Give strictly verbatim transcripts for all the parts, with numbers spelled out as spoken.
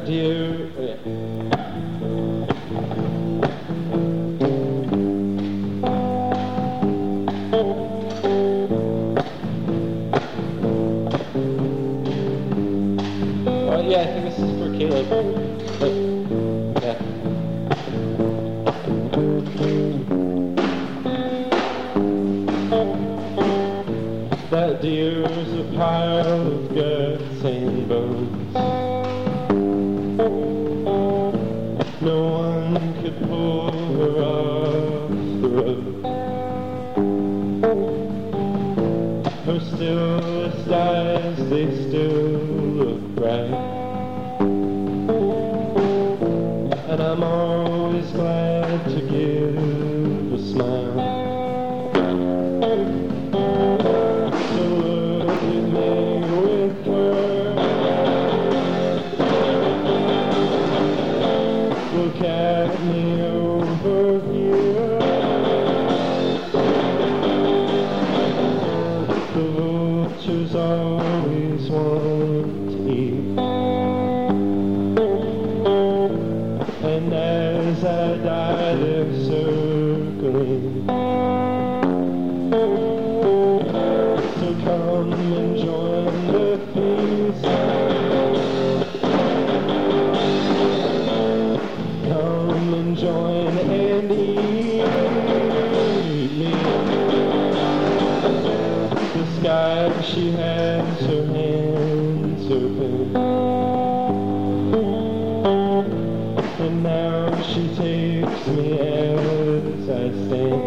That dear, yeah. Oh yeah, I think this is for Caleb. But, yeah. That deer's a pile of guts and bones. No one could pull her off the road. Her stillest eyes, they still look bright. And I'm always glad to give a smile. So look at me with her. Look at me over here. The vultures always want to eat. And as I die, they're circling. So come and join the feast. Come and join and eat me. The sky, she has her hands open. And now she takes me as I stand.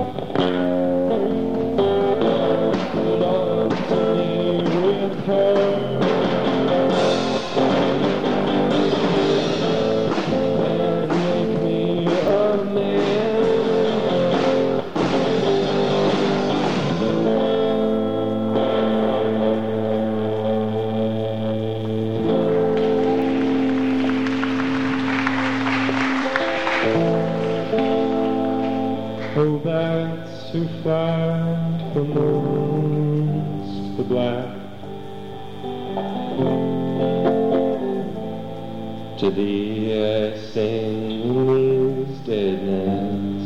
Hold on to me with her. And make me a man. Oh, bats who fly from amongst the black to thee I sing these dead nights.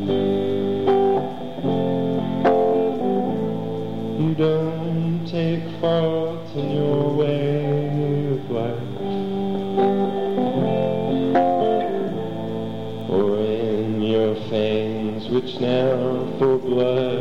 You don't take fault in your way of life, or in your fangs which now for blood